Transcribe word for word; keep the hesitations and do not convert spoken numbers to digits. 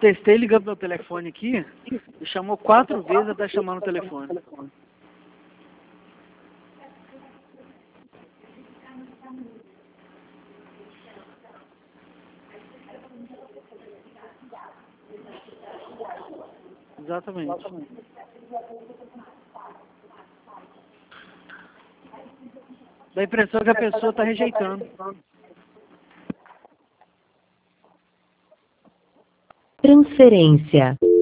testei ligando meu telefone aqui, e chamou quatro vezes até chamar no telefone. Exatamente. Dá a impressão que a pessoa está rejeitando. Transferência.